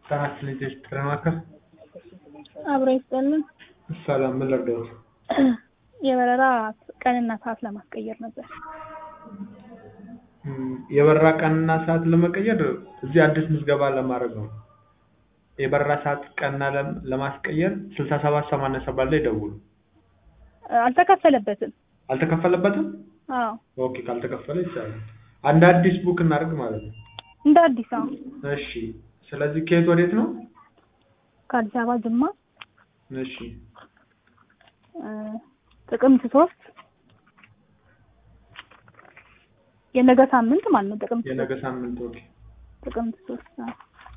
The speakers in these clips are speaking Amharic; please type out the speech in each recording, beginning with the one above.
Taas ልጅሽ ተረማከር አብሮ ይስጠልን። ሰላም ምን ልርዳዎት? የበረራ ቀንና ሰዓት ለማስቀየር ነበር። የበረራ ቀንና ሰዓት ለመቀየር እዚህ አዲስ ምዝገባ ለማድረግ ነው። የበረራ ሰዓት ቀንና ለማስቀየር 6787 ላይ ደውሉ። አልተከፈለበትም። አልተከፈለበትም? አዎ። ኦኬ ካልተከፈለ ይቻላል። አንድ አዲስ ቡክ እናድርግ ማለት ነው። እንደ አዲስ አዎ። እሺ ስለዚህ ከየት ወዴት ነው? ከአዲስ አበባ ጅማ። እሺ ጥቅምት 3 የነገ ሳምንት ማለት ነው። ጥቅምት የነገ ሳምንት ኦኬ። ጥቅምት 3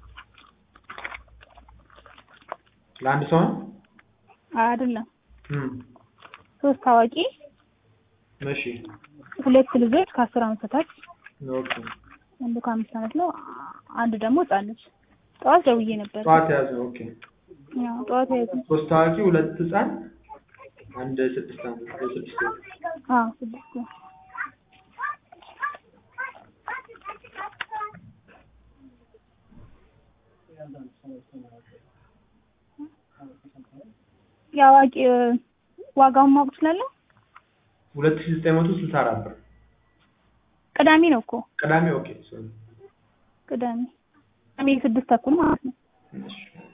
ለአንድ ሰው ነው? አይደለም። 3 ታዋቂ እሺ 2 ልጆች ከ10 ዓመት በታች ኦኬ። አንዱ ከ5 ዓመት ነው። አንድ ደግሞ ህጻን ልጅ። ጠዋት ደውዬ ነበር። ጠዋት ያዘ ኦኬ። ያው ጠዋት ያዘ። 3 ታዋቂ 2 ህጻን አንድ 6 ዓመት 6 አዎ 6 ያዋቂ ዋጋውን ማወቅ እችላለሁ? 2964 ብር። ቅዳሜ ነው እኮ። ቅዳሜ ኦኬ ሶሪ። ቅዳሜ 6 ተኩል ማለት ነው። እሺ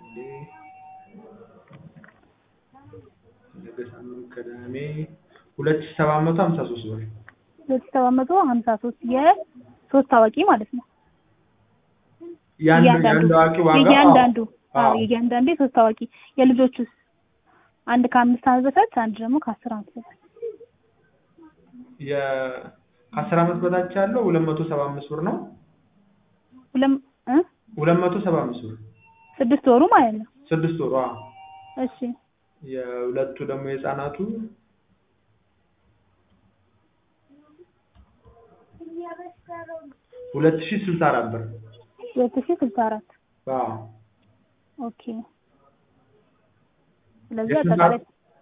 ነገ ሳምንት ቅዳሜ 2753 ብር። 2753 የ3 ታዋቂ ማለት ነው። ያንዱ ታዋቂ ዋጋ የእያንዳንዱ የእያንዳንዱ 3 ታዋቂ የልጆቹስ አንድ ከ5 ዓመት በታች አንድ ደግሞ ከ10 ዓመት በታች ከ10 ዓመት በታች ያለው 275 ብር ነው። 275 ብር 6 ወሩ ማለት ነው። 6 ወሩ እሺ የሁለቱ ደግሞ የህፃናቱ 2064 ብር 2064 ኦኬ። ስለዚህ አጠቃላይ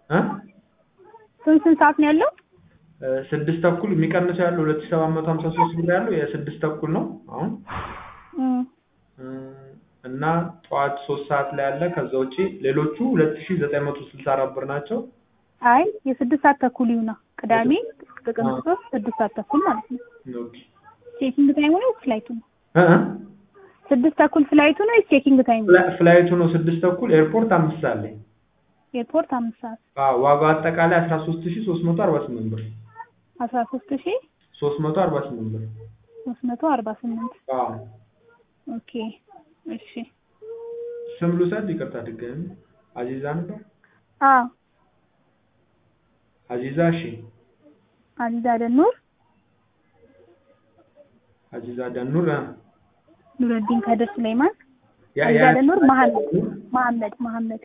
ስንት ሰዓት ነው ያለው? 6 ተኩል የሚቀንሰው ያለው 2753 ብር ያለው የ6 ተኩል ነው አሁን እና ጠዋት 3 ሰዓት ላይ ያለ ከዛ ውጪ ሌሎቹ 2964 ብር ናቸው። አይ የ6 ሰዓት ተኩል ይሁና። ቅዳሜ ጥቅምት 3 6 ሰዓት ተኩል ማለት ነው። ኦኬ ቼኪንግ ታይሙ ነው ፍላይቱ ነው? 6 ተኩል ፍላይቱ ነው ቼኪንግ ታይሙ? ፍላይቱ ነው 6 ተኩል ኤርፖርት 5 ሰዓት ላይ ኤርፖርት 5 ሰዓት። ዋጋው አጠቃላይ 13348 ብር 13348 ብር 348 ኦኬ እሺ። ስም ልውሰድ? ይቅርታ ድጋሚ አዚዛ ነበር? አዚዛ እሺ። አዚዛ ደኑር ኑረዲን ከድር ሱሌማን አዚዛ ደኑር መሐመድ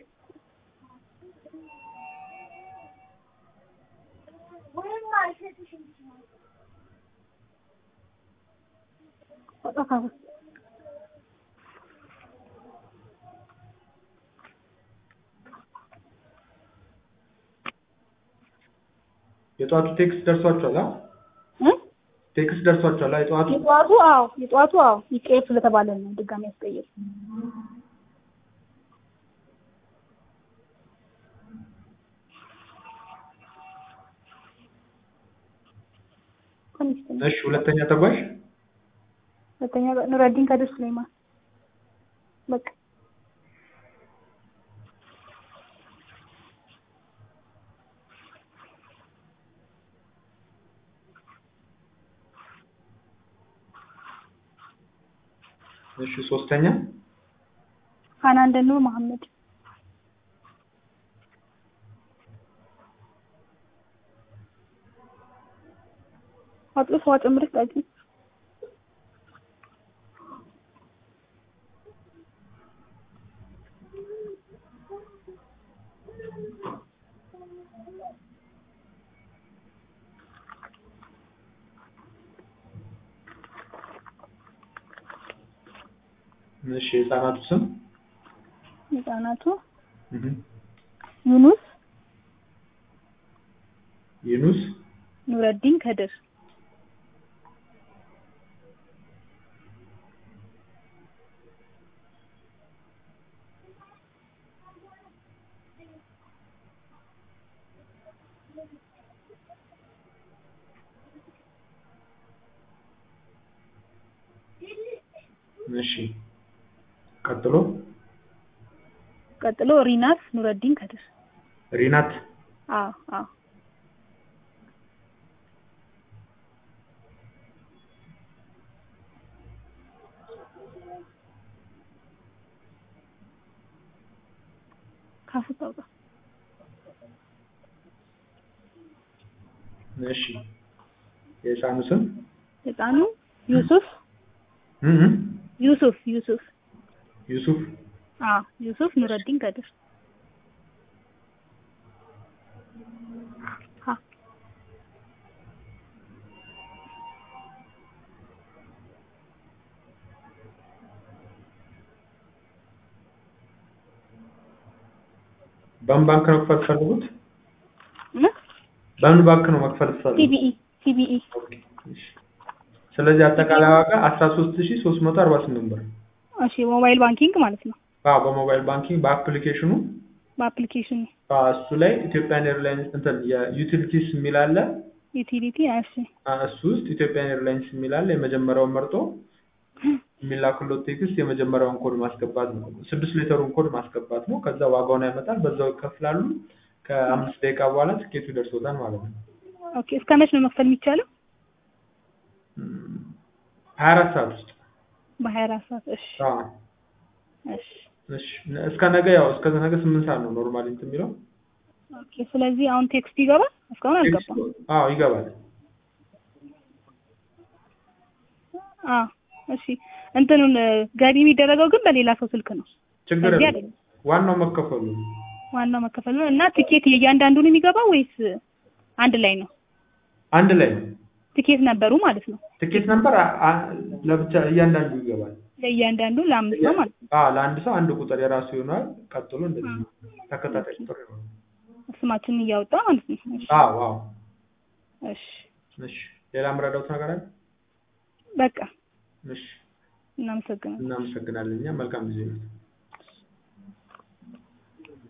የጧቱ ቴክስት ደርሷቸዋል? ቴክስት ደርሷቸዋል? የጧቱ ይቀየር ስለተባለ ነው ድጋሚ ያስቀየር። እሺ ሁለተኛ ተጓዥ ኑረዲን ከድር ሱሌማን በቃ እሺ ሶስተኛ ሀናን ደኑር መሐመድ አጥፍ ወጥምርት አጂ እሺ የህፃናቱ ስም ዩኑስ ኑረዲን ከድር ቀጥሎ ቀጥሎ ሪናት ኑረዲን ከድር። ሪናት አዎ ካፍታው እሺ የህፃኑ ስም ህፃኑ ዩሱፍ ዩሱፍ ዩሱፍ ኑረዲን ከድር። በምን ባንክ ነው መክፈል ፈልጉት? በምን ባንክ ነው መክፈል ፈልጉት? ሲቢኢ። ኦኬ እሺ። ስለዚህ አጠቃላይ ዋጋ 13348 ብር። እሺ ሞባይል ባንኪንግ ማለት ነው? በሞባይል ባንኪንግ በአፕሊኬሽኑ እሱ ላይ ኢትዮጵያን ኤርላይንስ እንትን የዩቲሊቲስ የሚል አለ። ዩቲሊቲ እሺ። እሱ ውስጥ ኢትዮጵያን ኤርላይንስ የሚል አለ። የመጀመሪያውን መርጦ የሚላክሎት ቴክስት የመጀመሪያውን ኮድ ማስገባት ነው። 6 ሌተሩን ኮድ ማስገባት ነው። ከዛ ዋጋውን ያመጣል። በዛው ይከፍላሉ። ከ5 ደቂቃ በኋላ ትኬቱ ይደርሶታል ማለት ነው። ኦኬ እስከ መቼ ነው መክፈል የሚቻለው? 24 ሰዓት ውስጥ። በ24 ሰዓት እሺ። እሺ እስከ ነገ እስከ ነገ 8 ሰዓት ነው ኖርማሊ እንትን የሚለው። ኦኬ ስለዚህ አሁን ቴክስት ይገባል? እስካሁን አልገባም። ይገባል። እሺ እንትኑን ገቢ የሚደረገው ግን በሌላ ሰው ስልክ ነው? ችግር የለም። ዋናው መከፈሉ ነው። እና ቲኬት እያንዳንዱን የሚገባው ወይስ አንድ ላይ ነው? አንድ ላይ ነው። ቲኬት ነበሩ ማለት ነው? ቲኬት ነበር ለብቻ እያንዳንዱ ይገባል። ለእያንዳንዱ ለአምስት ነው ማለት ነው? ለአንድ ሰው አንድ ቁጥር የራሱ ይሆናል። ቀጥሎ እንደዚህ ተከታታይ ቁጥር ይሆናል። ስማችንን እያወጣ ማለት ነው? እሺ ሌላ ምረዳውት ነገር አለ? በቃ እሺ እናመሰግናለን። እኛ መልካም ጊዜ ነው።